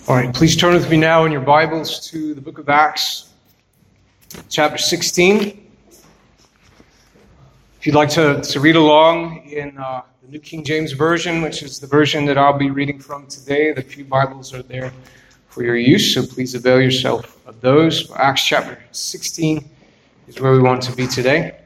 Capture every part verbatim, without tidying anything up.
All right, please turn with me now in your Bibles to the book of Acts, chapter sixteen. If you'd like to, to read along in uh, the New King James Version, which is the version that I'll be reading from today, the few Bibles are there for your use, so please avail yourself of those. Acts chapter sixteen is where we want to be today.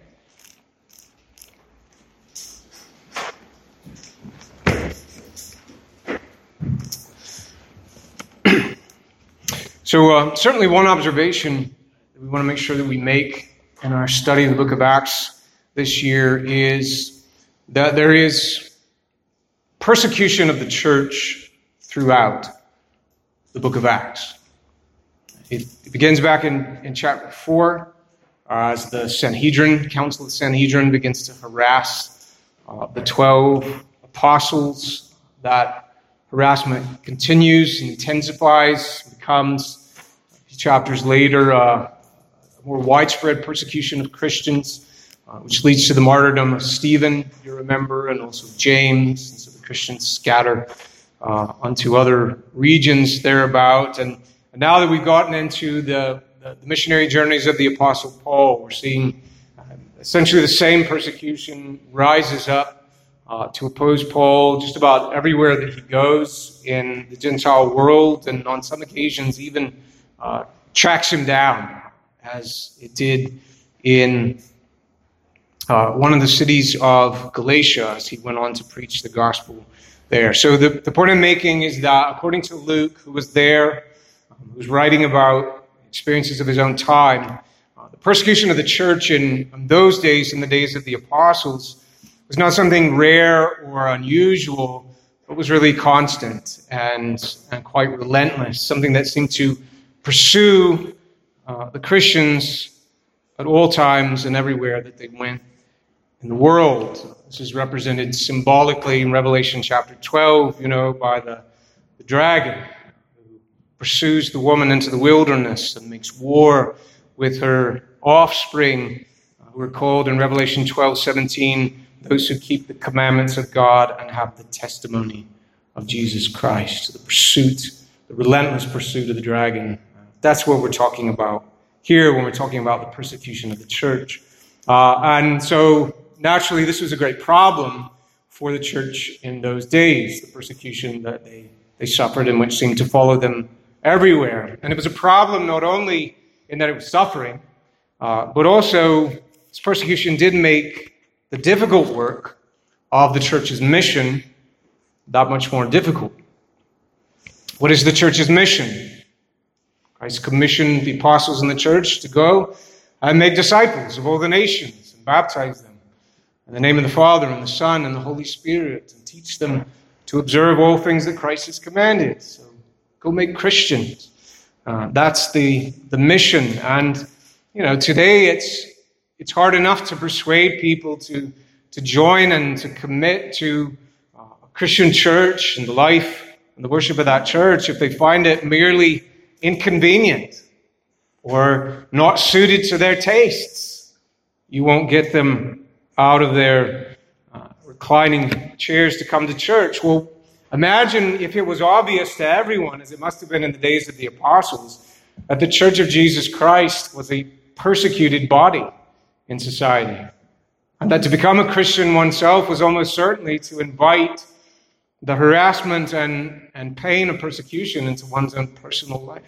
So uh, certainly one observation that we want to make sure that we make in our study of the book of Acts this year is that there is persecution of the church throughout the book of Acts. It, it begins back in, in chapter four uh, as the Sanhedrin, Council of the Sanhedrin, begins to harass uh, the twelve apostles. That harassment continues and intensifies, becomes chapters later, uh, a more widespread persecution of Christians, uh, which leads to the martyrdom of Stephen, you remember, and also James. And so the Christians scatter uh, onto other regions thereabout. And, and now that we've gotten into the, the, the missionary journeys of the Apostle Paul, we're seeing uh, essentially the same persecution rises up uh, to oppose Paul just about everywhere that he goes in the Gentile world, and on some occasions even Uh, tracks him down, as it did in uh, one of the cities of Galatia as he went on to preach the gospel there. So the, the point I'm making is that according to Luke, who was there, um, who was writing about experiences of his own time, uh, the persecution of the church in, in those days, in the days of the apostles, was not something rare or unusual, but was really constant and, and quite relentless, something that seemed to pursue uh, the Christians at all times and everywhere that they went in the world. This is represented symbolically in Revelation chapter twelve, you know, by the, the dragon who pursues the woman into the wilderness and makes war with her offspring, uh, who are called in Revelation twelve seventeen, those who keep the commandments of God and have the testimony of Jesus Christ. The pursuit, the relentless pursuit of the dragon. That's what we're talking about here when we're talking about the persecution of the church. Uh, and so, naturally, this was a great problem for the church in those days, the persecution that they, they suffered and which seemed to follow them everywhere. And it was a problem not only in that it was suffering, uh, but also this persecution did make the difficult work of the church's mission that much more difficult. What is the church's mission? Christ commissioned the apostles in the church to go and make disciples of all the nations and baptize them in the name of the Father and the Son and the Holy Spirit, and teach them to observe all things that Christ has commanded. So go make Christians. Uh, that's the, the mission. And, you know, today it's it's hard enough to persuade people to, to join and to commit to uh, a Christian church and the life and the worship of that church if they find it merely inconvenient or not suited to their tastes. You won't get them out of their uh, reclining chairs to come to church. Well, imagine if it was obvious to everyone, as it must have been in the days of the apostles, that the Church of Jesus Christ was a persecuted body in society, and that to become a Christian oneself was almost certainly to invite the harassment and, and pain of persecution into one's own personal life.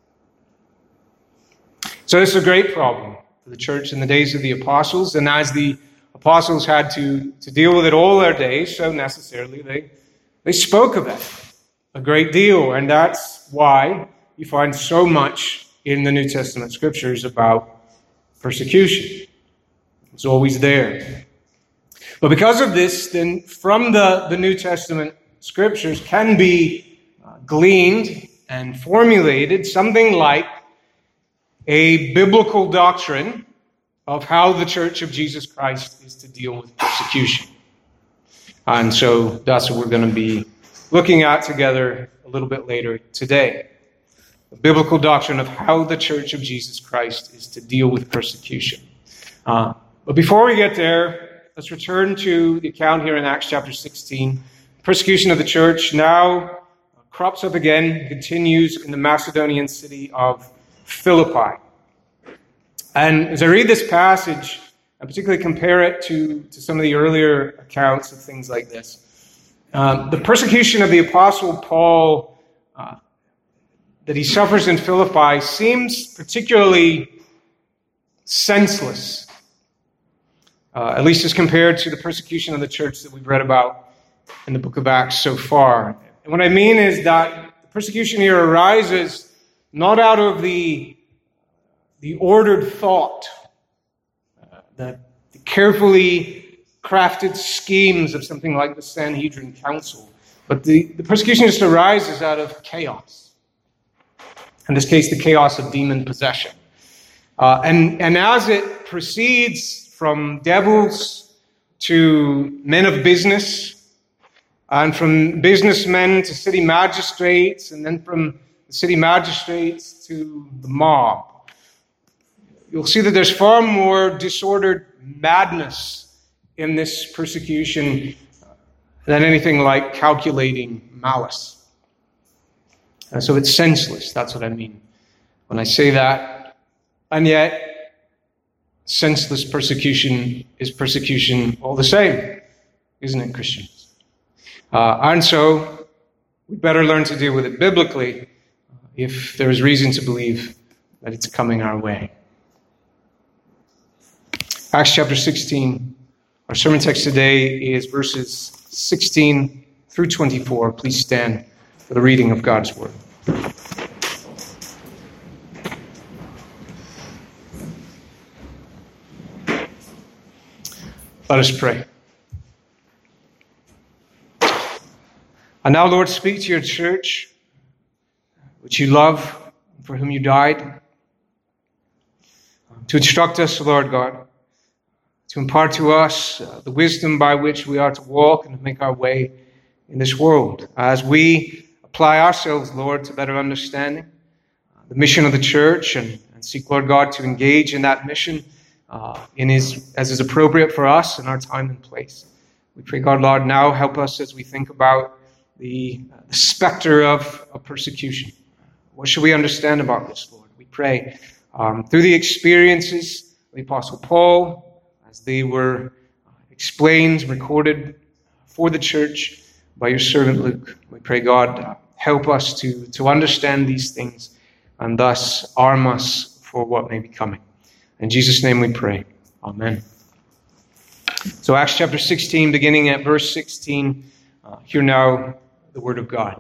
So this is a great problem for the church in the days of the apostles, and as the apostles had to, to deal with it all their days, so necessarily they, they spoke of it a great deal, and that's why you find so much in the New Testament scriptures about persecution. It's always there. But because of this, then from the, the New Testament scriptures can be uh, gleaned and formulated something like a biblical doctrine of how the Church of Jesus Christ is to deal with persecution. And so that's what we're going to be looking at together a little bit later today. The biblical doctrine of how the Church of Jesus Christ is to deal with persecution. Uh, but before we get there, let's return to the account here in Acts chapter sixteen. Persecution of the church now crops up again and continues in the Macedonian city of Philippi. And as I read this passage, I particularly compare it to, to some of the earlier accounts of things like this. Um, the persecution of the Apostle Paul uh, that he suffers in Philippi seems particularly senseless, uh, at least as compared to the persecution of the church that we've read about in the book of Acts so far. And what I mean is that the persecution here arises not out of the, the ordered thought, uh, the, the carefully crafted schemes of something like the Sanhedrin Council, but the, the persecution just arises out of chaos. In this case, the chaos of demon possession. Uh, and, and as it proceeds from devils to men of business, and from businessmen to city magistrates, and then from the city magistrates to the mob, you'll see that there's far more disordered madness in this persecution than anything like calculating malice. And so it's senseless, that's what I mean when I say that. And yet, senseless persecution is persecution all the same, isn't it, Christians? Uh, and so, we better learn to deal with it biblically if there is reason to believe that it's coming our way. Acts chapter sixteen. Our sermon text today is verses sixteen through twenty-four. Please stand for the reading of God's word. Let us pray. And now, Lord, speak to your church, which you love, for whom you died, to instruct us, Lord God, to impart to us uh, the wisdom by which we are to walk and to make our way in this world. As we apply ourselves, Lord, to better understanding uh, the mission of the church and, and seek, Lord God, to engage in that mission uh, in his, as is appropriate for us in our time and place. We pray, God, Lord, now help us as we think about the, uh, the specter of, of persecution. What should we understand about this, Lord? We pray um, through the experiences of the Apostle Paul, as they were explained, recorded for the church by your servant Luke. We pray, God, help us to, to understand these things and thus arm us for what may be coming. In Jesus' name we pray. Amen. So Acts chapter sixteen, beginning at verse sixteen, uh, hear now the word of God.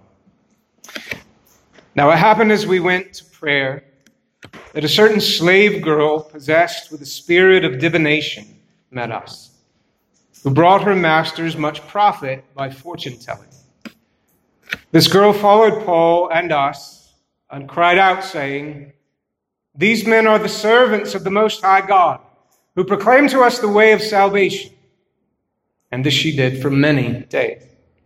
Now it happened as we went to prayer that a certain slave girl possessed with a spirit of divination met us, who brought her masters much profit by fortune-telling. This girl followed Paul and us and cried out, saying, "These men are the servants of the Most High God, who proclaim to us the way of salvation." And this she did for many days.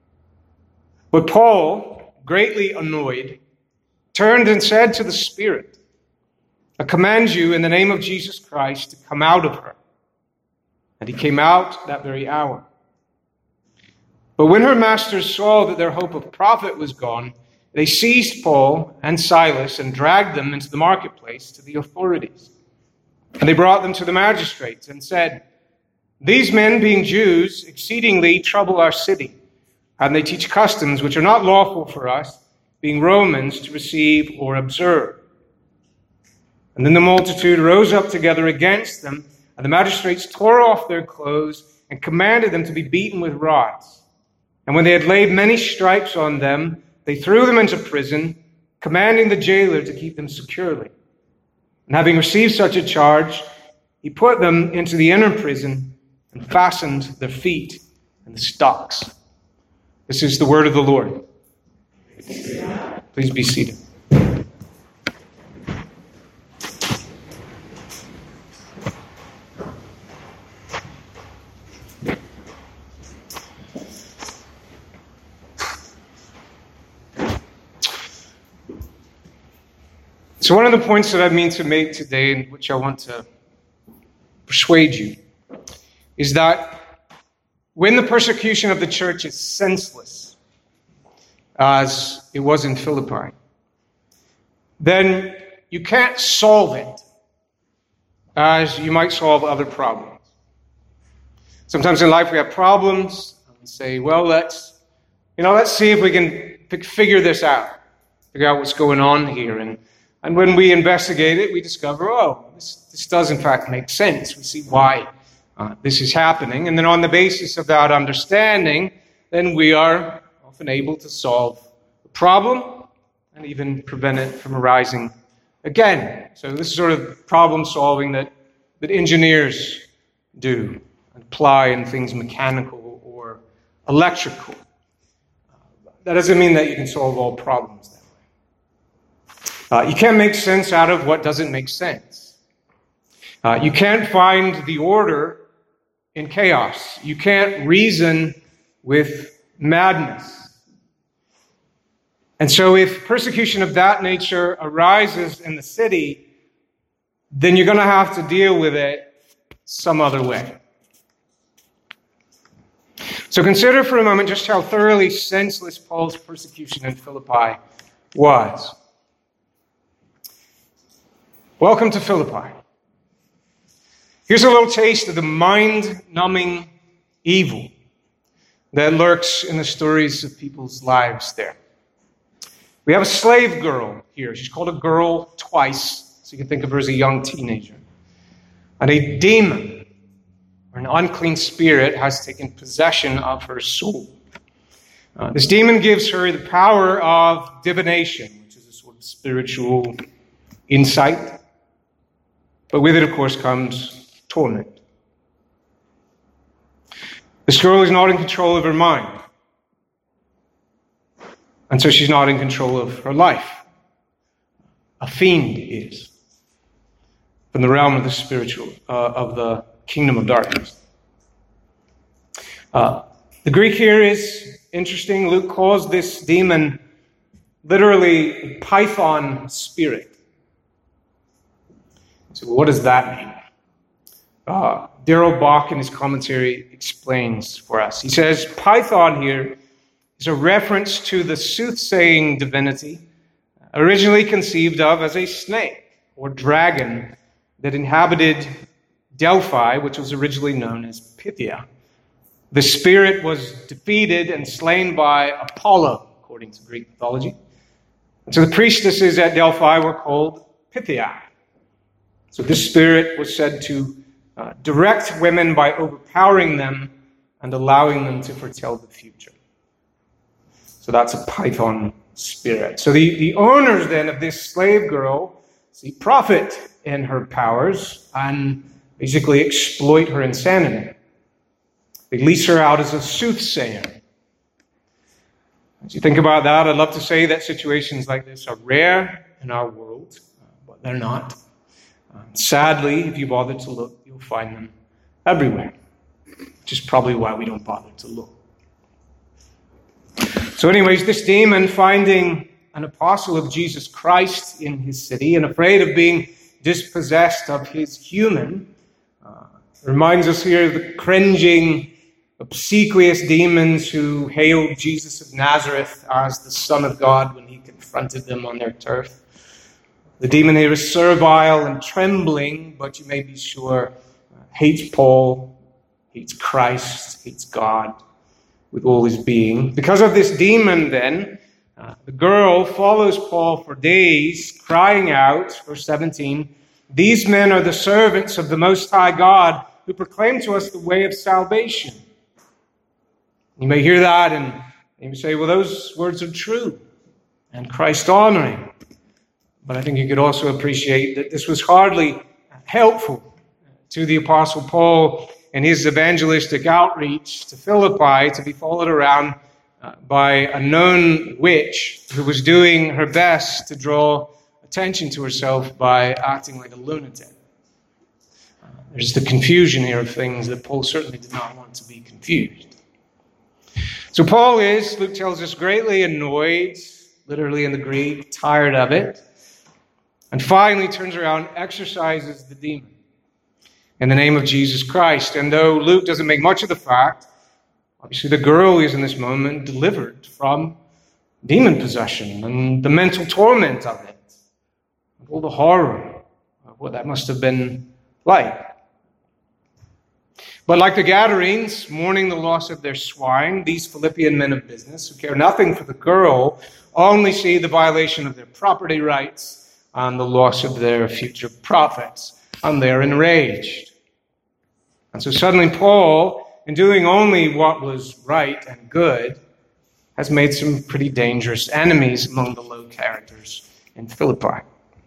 But Paul, greatly annoyed, turned and said to the spirit, "I command you in the name of Jesus Christ to come out of her." And he came out that very hour. But when her masters saw that their hope of profit was gone, they seized Paul and Silas and dragged them into the marketplace to the authorities. And they brought them to the magistrates and said, "These men, being Jews, exceedingly trouble our city, and they teach customs which are not lawful for us, being Romans, to receive or observe." And then the multitude rose up together against them, and the magistrates tore off their clothes and commanded them to be beaten with rods. And when they had laid many stripes on them, they threw them into prison, commanding the jailer to keep them securely. And having received such a charge, he put them into the inner prison and fastened their feet in the stocks. This is the word of the Lord. Please be seated. So one of the points that I mean to make today, and which I want to persuade you, is that when the persecution of the church is senseless, as it was in Philippi, then you can't solve it as you might solve other problems. Sometimes in life we have problems, and we say, well, let's, you know, let's see if we can f- figure this out, figure out what's going on here. And, and when we investigate it, we discover, oh, this, this does in fact make sense. We see why uh, this is happening. And then on the basis of that understanding, then we are often able to solve the problem and even prevent it from arising again. So this is sort of problem solving that, that engineers do, apply in things mechanical or electrical. Uh, that doesn't mean that you can solve all problems that way. Uh, you can't make sense out of what doesn't make sense. Uh, you can't find the order in chaos. You can't reason with madness. And so if persecution of that nature arises in the city, then you're going to have to deal with it some other way. So consider for a moment just how thoroughly senseless Paul's persecution in Philippi was. Welcome to Philippi. Here's a little taste of the mind-numbing evil that lurks in the stories of people's lives there. We have a slave girl here. She's called a girl twice, so you can think of her as a young teenager. And a demon, or an unclean spirit, has taken possession of her soul. Uh, this demon gives her the power of divination, which is a sort of spiritual insight. But with it, of course, comes torment. This girl is not in control of her mind. And so she's not in control of her life. A fiend is. From the realm of the spiritual, uh, of the kingdom of darkness. Uh, the Greek here is interesting. Luke calls this demon literally a python spirit. So what does that mean? Uh, Darrell Bach in his commentary explains for us. He says, python here is a reference to the soothsaying divinity originally conceived of as a snake or dragon that inhabited Delphi, which was originally known as Pythia. The spirit was defeated and slain by Apollo, according to Greek mythology. And so the priestesses at Delphi were called Pythia. So this spirit was said to uh, direct women by overpowering them and allowing them to foretell the future. So that's a python spirit. So the, the owners then of this slave girl see profit in her powers and basically exploit her insanity. They lease her out as a soothsayer. As you think about that, I'd love to say that situations like this are rare in our world, but they're not. Uh, sadly, if you bother to look, you'll find them everywhere, which is probably why we don't bother to look. So anyways, this demon, finding an apostle of Jesus Christ in his city and afraid of being dispossessed of his human, uh, reminds us here of the cringing, obsequious demons who hailed Jesus of Nazareth as the Son of God when he confronted them on their turf. The demon here is servile and trembling, but you may be sure uh, hates Paul, hates Christ, hates God with all his being. Because of this demon, then, uh, the girl follows Paul for days, crying out, verse seventeen, "These men are the servants of the Most High God, who proclaim to us the way of salvation." You may hear that and you may say, well, those words are true and Christ-honoring. But I think you could also appreciate that this was hardly helpful to the Apostle Paul in his evangelistic outreach to Philippi to be followed around uh, by a known witch who was doing her best to draw attention to herself by acting like a lunatic. Uh, there's the confusion here of things that Paul certainly did not want to be confused. So Paul is, Luke tells us, greatly annoyed, literally in the Greek, tired of it, and finally turns around, exorcises the demon in the name of Jesus Christ. And though Luke doesn't make much of the fact, obviously the girl is in this moment delivered from demon possession and the mental torment of it, and all the horror of what that must have been like. But like the Gadarenes, mourning the loss of their swine, these Philippian men of business, who care nothing for the girl, only see the violation of their property rights and the loss of their future profits, and they're enraged. And so suddenly Paul, in doing only what was right and good, has made some pretty dangerous enemies among the low characters in Philippi.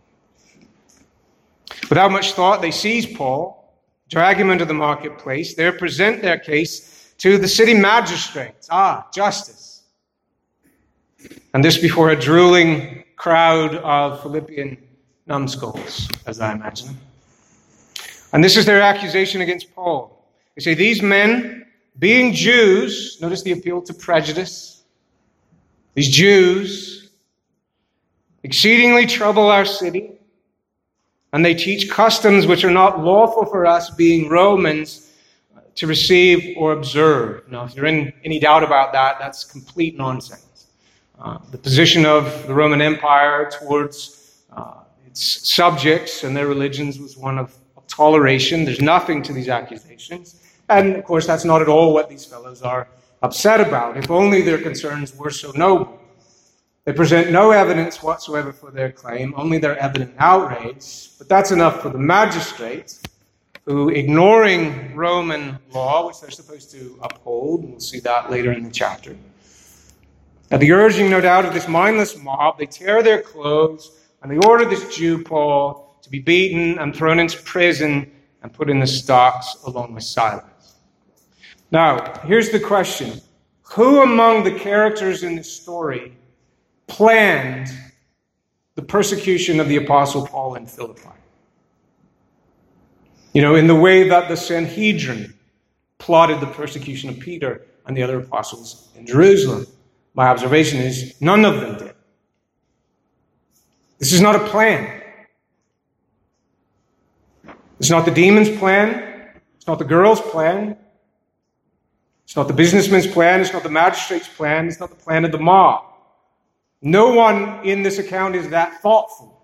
Without much thought, they seize Paul, drag him into the marketplace, there present their case to the city magistrates. Ah, justice. And this before a drooling crowd of Philippian numbskulls, as I imagine. And this is their accusation against Paul. They say, these men, being Jews, notice the appeal to prejudice, these Jews exceedingly trouble our city, and they teach customs which are not lawful for us, being Romans, to receive or observe. Now, if you're in any doubt about that, that's complete nonsense. Uh, the position of the Roman Empire towards uh, its subjects and their religions was one of, of toleration. There's nothing to these accusations. And, of course, that's not at all what these fellows are upset about. If only their concerns were so noble. They present no evidence whatsoever for their claim, only their evident outrage. But that's enough for the magistrates, who, ignoring Roman law, which they're supposed to uphold, and we'll see that later in the chapter, at the urging, no doubt, of this mindless mob, they tear their clothes, and they order this Jew, Paul, to be beaten and thrown into prison and put in the stocks along with Silas. Now, here's the question. Who among the characters in this story planned the persecution of the Apostle Paul in Philippi? You know, in the way that the Sanhedrin plotted the persecution of Peter and the other apostles in Jerusalem. My observation is none of them did. This is not a plan. It's not the demon's plan. It's not the girl's plan. It's not the businessman's plan. It's not the magistrate's plan. It's not the plan of the mob. No one in this account is that thoughtful.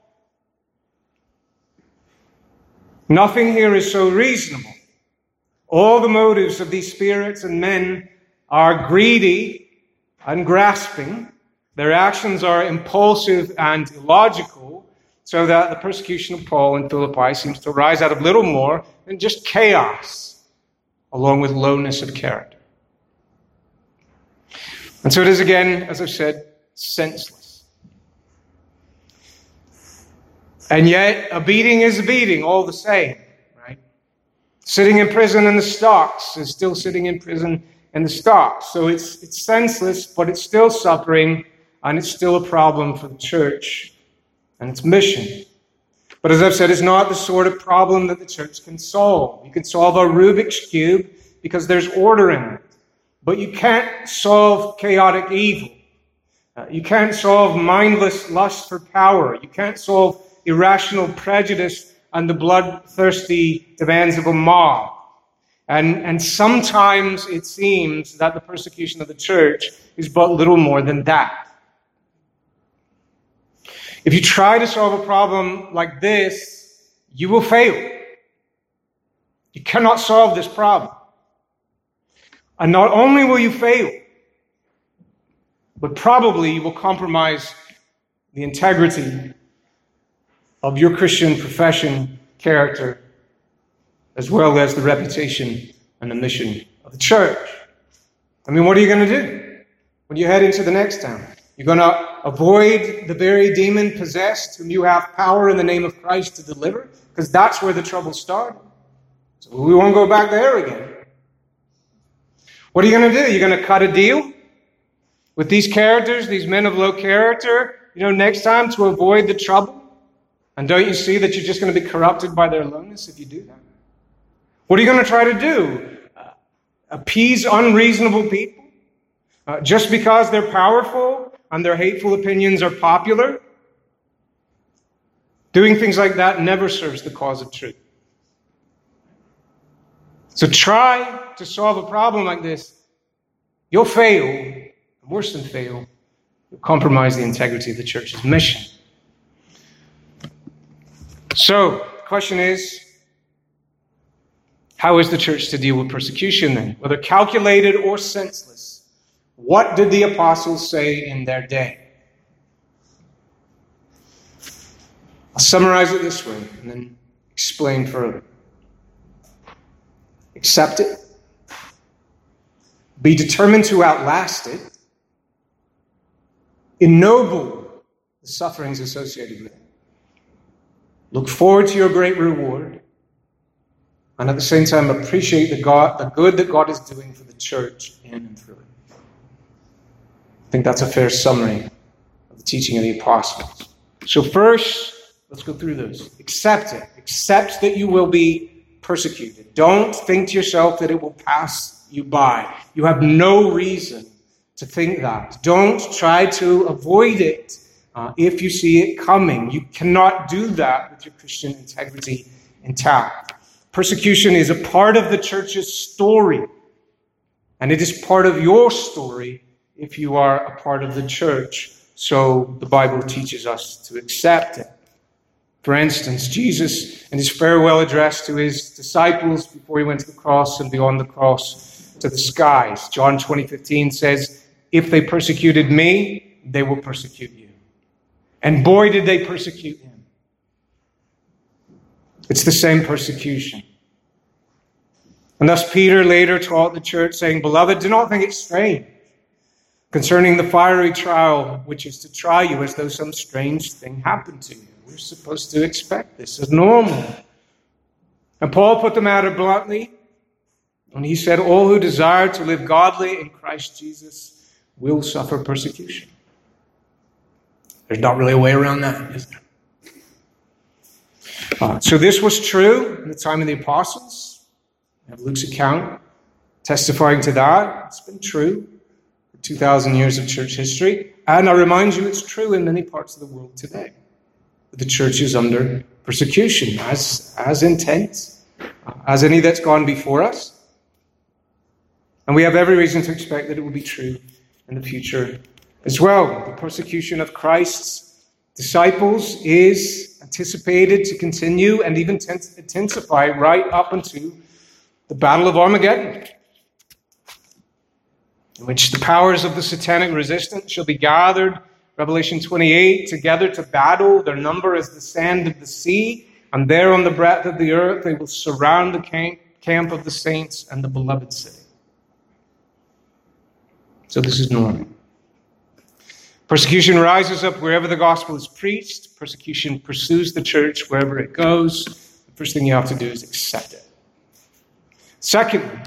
Nothing here is so reasonable. All the motives of these spirits and men are greedy and grasping. Their actions are impulsive and illogical, so that the persecution of Paul in Philippi seems to rise out of little more than just chaos, along with lowness of character. And so it is again, as I've said, senseless. And yet, a beating is a beating all the same, right? Sitting in prison in the stocks is still sitting in prison in the stocks. So it's it's senseless, but it's still suffering, and it's still a problem for the church and its mission. But as I've said, it's not the sort of problem that the church can solve. You can solve a Rubik's Cube because there's order in it. But you can't solve chaotic evil. Uh, you can't solve mindless lust for power. You can't solve irrational prejudice and the bloodthirsty demands of a mob. And, and sometimes it seems that the persecution of the church is but little more than that. If you try to solve a problem like this, you will fail. You cannot solve this problem. And not only will you fail, but probably you will compromise the integrity of your Christian profession, character, as well as the reputation and the mission of the church. I mean, what are you going to do when you head into the next town? You're going to avoid the very demon-possessed whom you have power in the name of Christ to deliver? Because that's where the trouble started. So we won't go back there again. What are you going to do? You're going to cut a deal with these characters, these men of low character, you know, next time to avoid the trouble? And don't you see that you're just going to be corrupted by their lowness if you do that? What are you going to try to do? Uh, appease unreasonable people? Uh, just because they're powerful and their hateful opinions are popular? Doing things like that never serves the cause of truth. So try to solve a problem like this. You'll fail, worse than fail, You'll compromise the integrity of the church's mission. So, the question is, how is the church to deal with persecution then? Whether calculated or senseless, what did the apostles say in their day? I'll summarize it this way and then explain further. Accept it. Be determined to outlast it. Ennoble the sufferings associated with it. Look forward to your great reward. And at the same time, appreciate the, God, the good that God is doing for the church in and through it. I think that's a fair summary of the teaching of the apostles. So first, let's go through those. Accept it. Accept that you will be persecuted. Don't think to yourself that it will pass you by. You have no reason to think that. Don't try to avoid it uh, if you see it coming. You cannot do that with your Christian integrity intact. Persecution is a part of the church's story, and it is part of your story if you are a part of the church. So the Bible teaches us to accept it. For instance, Jesus, in his farewell address to his disciples before he went to the cross and beyond the cross to the skies, John twenty fifteen says, "If they persecuted me, they will persecute you." And boy, did they persecute him. It's the same persecution. And thus Peter later taught the church, saying, "Beloved, do not think it strange concerning the fiery trial which is to try you as though some strange thing happened to you." We're supposed to expect this as normal. And Paul put the matter bluntly when he said, "All who desire to live godly in Christ Jesus will suffer persecution." There's not really a way around that, is there? Uh, so this was true in the time of the apostles. We have Luke's account testifying to that. It's been true for two thousand years of church history. And I remind you, it's true in many parts of the world today. The church is under persecution, as, as intense uh, as any that's gone before us. And we have every reason to expect that it will be true in the future as well. The persecution of Christ's disciples is anticipated to continue and even intensify right up into the Battle of Armageddon, in which the powers of the satanic resistance shall be gathered, Revelation twenty-eight, together to battle. Their number is the sand of the sea, and there on the breadth of the earth they will surround the camp, camp of the saints and the beloved city. So this is normal. Persecution rises up wherever the gospel is preached. Persecution pursues the church wherever it goes. The first thing you have to do is accept it. Secondly,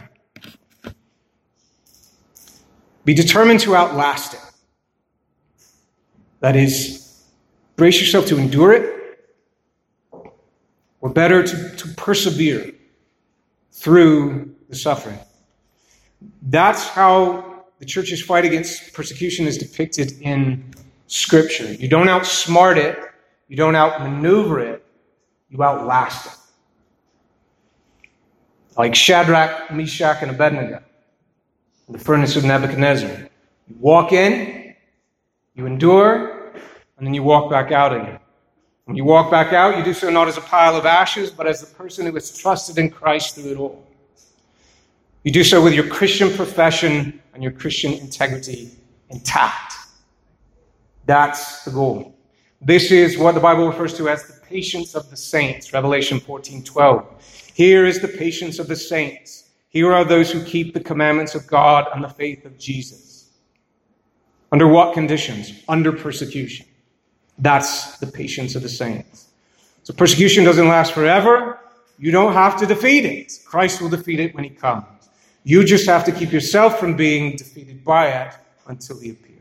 be determined to outlast it. That is, brace yourself to endure it, or better, to, to persevere through the suffering. That's how the church's fight against persecution is depicted in Scripture. You don't outsmart it, you don't outmaneuver it, you outlast it. Like Shadrach, Meshach, and Abednego in the furnace of Nebuchadnezzar. You walk in, you endure, and then you walk back out again. When you walk back out, you do so not as a pile of ashes, but as the person who has trusted in Christ through it all. You do so with your Christian profession and your Christian integrity intact. That's the goal. This is what the Bible refers to as the patience of the saints, Revelation fourteen twelve. Here is the patience of the saints. Here are those who keep the commandments of God and the faith of Jesus. Under what conditions? Under persecution. That's the patience of the saints. So persecution doesn't last forever. You don't have to defeat it. Christ will defeat it when he comes. You just have to keep yourself from being defeated by it until he appears.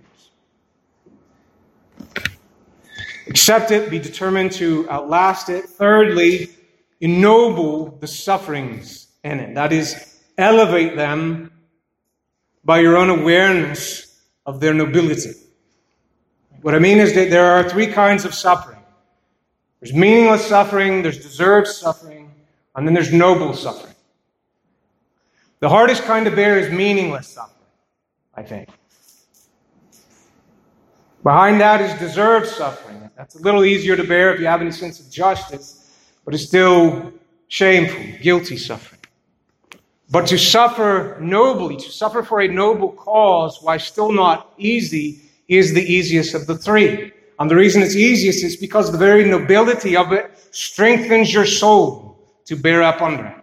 Accept it. Be determined to outlast it. Thirdly, ennoble the sufferings in it. That is, elevate them by your own awareness of their nobility. What I mean is that there are three kinds of suffering. There's meaningless suffering, there's deserved suffering, and then there's noble suffering. The hardest kind to bear is meaningless suffering, I think. Behind that is deserved suffering. That's a little easier to bear if you have any sense of justice, but it's still shameful, guilty suffering. But to suffer nobly, to suffer for a noble cause, while still not easy, is the easiest of the three. And the reason it's easiest is because the very nobility of it strengthens your soul to bear up under it.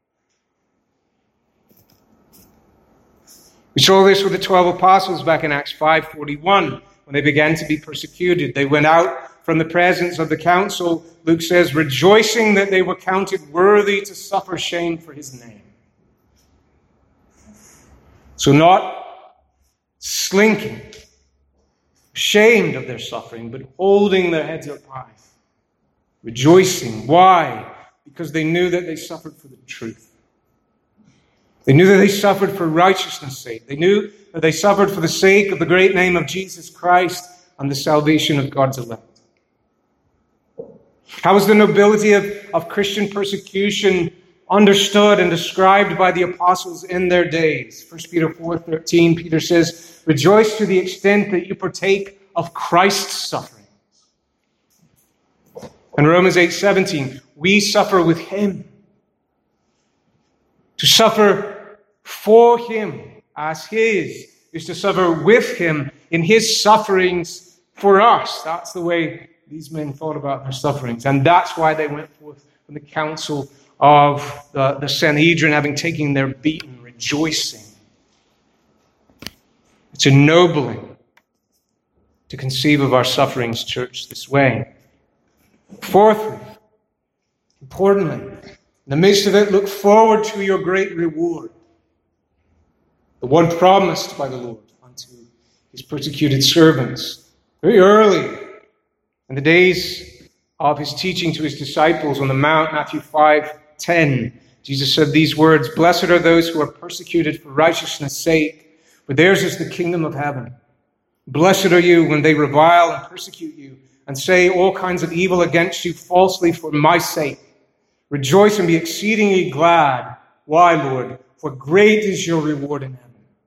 We saw this with the twelve apostles back in Acts five forty-one. When they began to be persecuted, they went out from the presence of the council, Luke says, rejoicing that they were counted worthy to suffer shame for his name. So not slinking, ashamed of their suffering, but holding their heads up high, rejoicing. Why? Because they knew that they suffered for the truth. They knew that they suffered for righteousness' sake. They knew that they suffered for the sake of the great name of Jesus Christ and the salvation of God's elect. How is the nobility of, of Christian persecution understood and described by the apostles in their days? First Peter four thirteen, Peter says, rejoice to the extent that you partake of Christ's sufferings. And Romans eight seventeen, we suffer with him. To suffer for him as his is to suffer with him in his sufferings for us. That's the way these men thought about their sufferings. And that's why they went forth from the council of the, the Sanhedrin, having taken their beating, rejoicing. It's ennobling to conceive of our sufferings, church, this way. Fourthly, importantly, in the midst of it, look forward to your great reward, the one promised by the Lord unto his persecuted servants. Very early in the days of his teaching to his disciples on the Mount, Matthew five ten, Jesus said these words, blessed are those who are persecuted for righteousness' sake, for theirs is the kingdom of heaven. Blessed are you when they revile and persecute you and say all kinds of evil against you falsely for my sake. Rejoice and be exceedingly glad. Why, Lord? For great is your reward in heaven.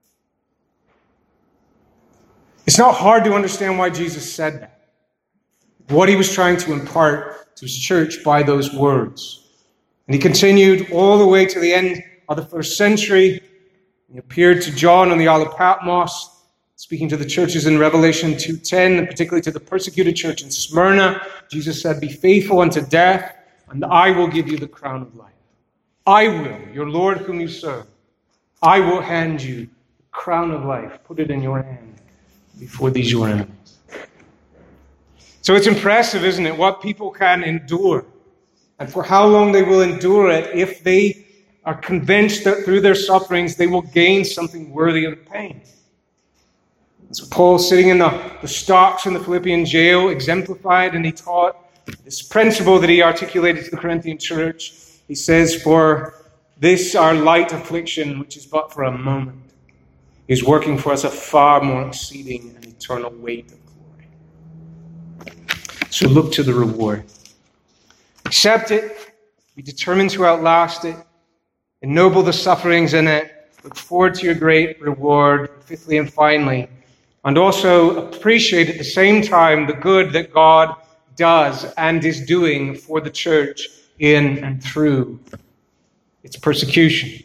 It's not hard to understand why Jesus said that. What he was trying to impart to his church by those words. And he continued all the way to the end of the first century. He appeared to John on the Isle of Patmos, speaking to the churches in Revelation two ten, and particularly to the persecuted church in Smyrna. Jesus said, be faithful unto death, and I will give you the crown of life. I will, your Lord whom you serve, I will hand you the crown of life. Put it in your hand before these your enemies. So it's impressive, isn't it, what people can endure and for how long they will endure it if they are convinced that through their sufferings they will gain something worthy of the pain. So Paul, sitting in the, the stocks in the Philippian jail, exemplified and he taught this principle that he articulated to the Corinthian church. He says, for this our light affliction, which is but for a moment, is working for us a far more exceeding and eternal weight of glory. So look to the reward. Accept it. Be determined to outlast it. Ennoble the sufferings in it. Look forward to your great reward. Fifthly and finally, and also appreciate at the same time the good that God does and is doing for the church in and through its persecution.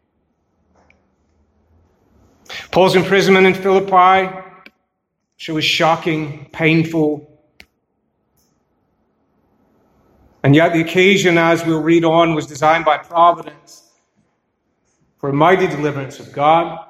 Paul's imprisonment in Philippi, which was shocking, painful. And yet the occasion, as we'll read on, was designed by providence for a mighty deliverance of God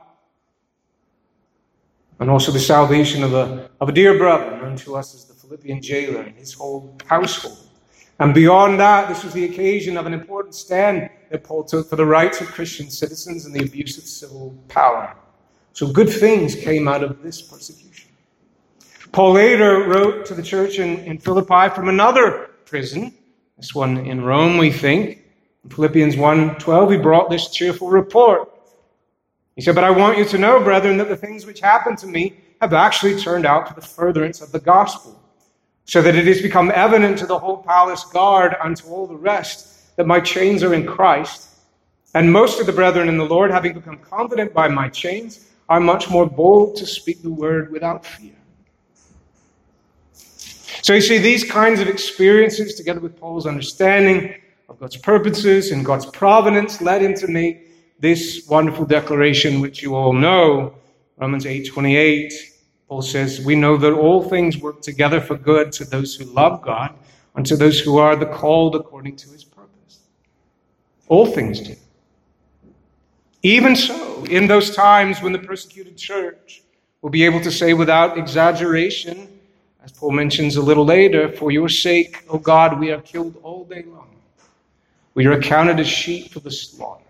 and also the salvation of a, of a dear brother known to us as the Philippian jailer and his whole household. And beyond that, this was the occasion of an important stand that Paul took for the rights of Christian citizens and the abuse of civil power. So good things came out of this persecution. Paul later wrote to the church in, in Philippi from another prison, this one in Rome, we think. In Philippians one twelve, he brought this cheerful report. He said, but I want you to know, brethren, that the things which happened to me have actually turned out for the furtherance of the gospel, so that it has become evident to the whole palace guard and to all the rest that my chains are in Christ. And most of the brethren in the Lord, having become confident by my chains, are much more bold to speak the word without fear. So you see, these kinds of experiences, together with Paul's understanding of God's purposes and God's providence, led him to make this wonderful declaration, which you all know, Romans eight twenty-eight. Paul says, we know that all things work together for good to those who love God and to those who are the called according to his purpose. All things do. Even so, in those times when the persecuted church will be able to say without exaggeration, as Paul mentions a little later, for your sake, O God, we are killed all day long. We are accounted as sheep for the slaughter.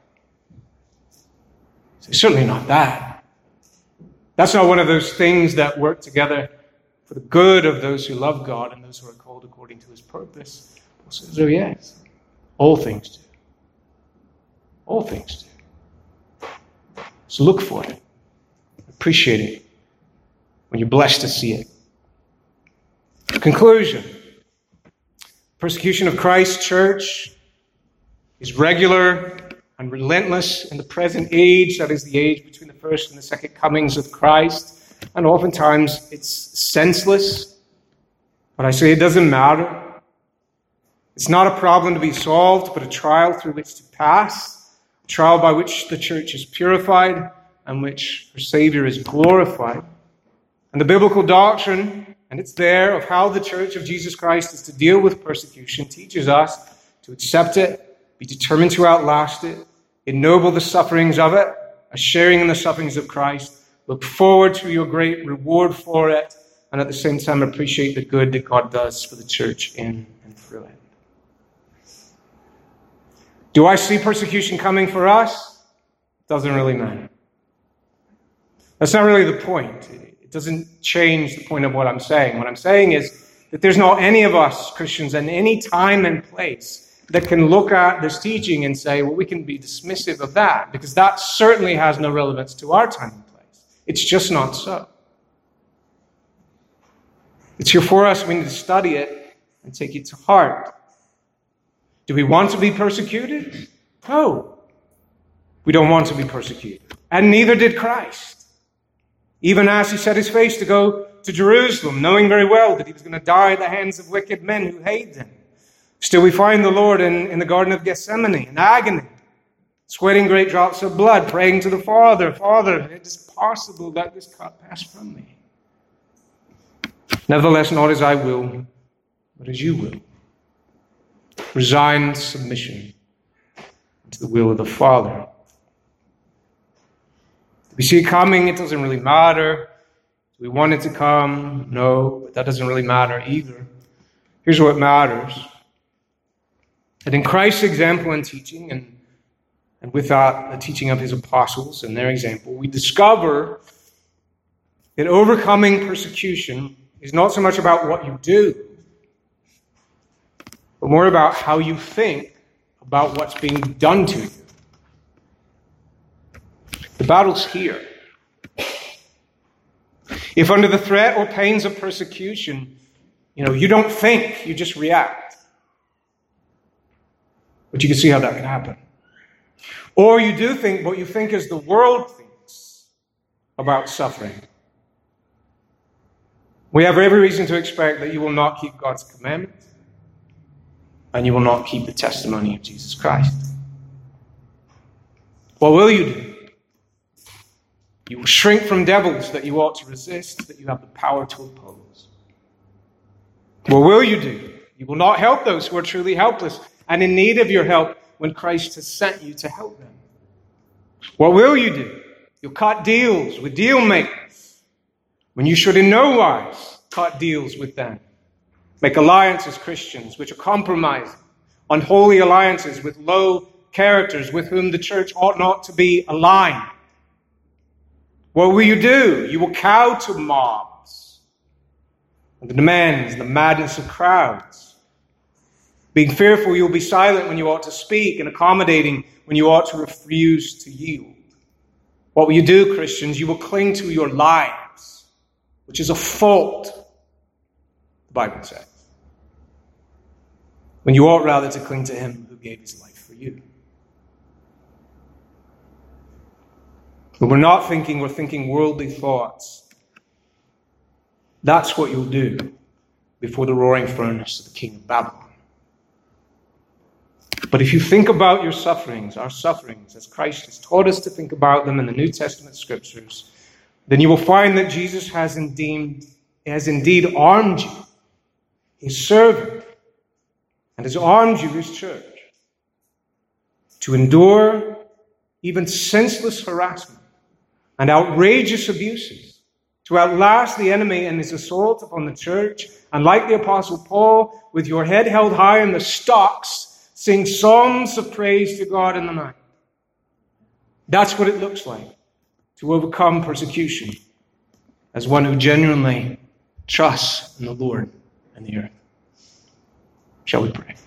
So certainly not that. That's not one of those things that work together for the good of those who love God and those who are called according to his purpose. Paul says, oh yes, all things do. All things do. So look for it. Appreciate it when you're blessed to see it. Conclusion. Persecution of Christ's church is regular and relentless in the present age, that is the age between the first and the second comings of Christ. And oftentimes it's senseless. But I say it doesn't matter. It's not a problem to be solved, but a trial through which to pass. A trial by which the church is purified and which her Savior is glorified. And the biblical doctrine, and it's there, of how the church of Jesus Christ is to deal with persecution, teaches us to accept it, be determined to outlast it, ennoble the sufferings of it, as sharing in the sufferings of Christ, look forward to your great reward for it, and at the same time appreciate the good that God does for the church in and through it. Do I see persecution coming for us? It doesn't really matter. That's not really the point. It doesn't change the point of what I'm saying. What I'm saying is that there's not any of us Christians in any time and place that can look at this teaching and say, well, we can be dismissive of that, because that certainly has no relevance to our time and place. It's just not so. It's here for us. We need to study it and take it to heart. Do we want to be persecuted? No. We don't want to be persecuted. And neither did Christ. Even as he set his face to go to Jerusalem, knowing very well that he was going to die at the hands of wicked men who hated him. Still, we find the Lord in, in the Garden of Gethsemane, in agony, sweating great drops of blood, praying to the Father, Father, it is possible that this cup pass from me. Nevertheless, not as I will, but as you will. Resigned submission to the will of the Father. Do we see it coming? It doesn't really matter. Do we want it to come? No, but that doesn't really matter either. Here's what matters. That in Christ's example and teaching, and, and with that, the teaching of his apostles and their example, we discover that overcoming persecution is not so much about what you do, but more about how you think about what's being done to you. The battle's here. If under the threat or pains of persecution, you know, you don't think, you just react. But you can see how that can happen. Or you do think what you think as the world thinks about suffering. We have every reason to expect that you will not keep God's commandments, and you will not keep the testimony of Jesus Christ. What will you do? You will shrink from devils that you ought to resist, that you have the power to oppose. What will you do? You will not help those who are truly helpless and in need of your help when Christ has sent you to help them. What will you do? You'll cut deals with deal makers when you should in no wise cut deals with them. Make alliances, Christians, which are compromising, unholy alliances with low characters with whom the church ought not to be aligned. What will you do? You will cow to mobs and the demands, the madness of crowds. Being fearful, you'll be silent when you ought to speak, and accommodating when you ought to refuse to yield. What will you do, Christians? You will cling to your lives, which is a fault, the Bible says, when you ought rather to cling to him who gave his life for you. When we're not thinking, we're thinking worldly thoughts. That's what you'll do. before the roaring furnace of the king of Babylon. But if you think about your sufferings, our sufferings, as Christ has taught us to think about them in the New Testament scriptures, then you will find that Jesus has indeed, has indeed armed you, his servant, and has armed you, his church, to endure even senseless harassment and outrageous abuses, to outlast the enemy in his assault upon the church, and like the Apostle Paul, with your head held high in the stocks, sing psalms of praise to God in the night. That's what it looks like to overcome persecution as one who genuinely trusts in the Lord and the earth. Shall we pray?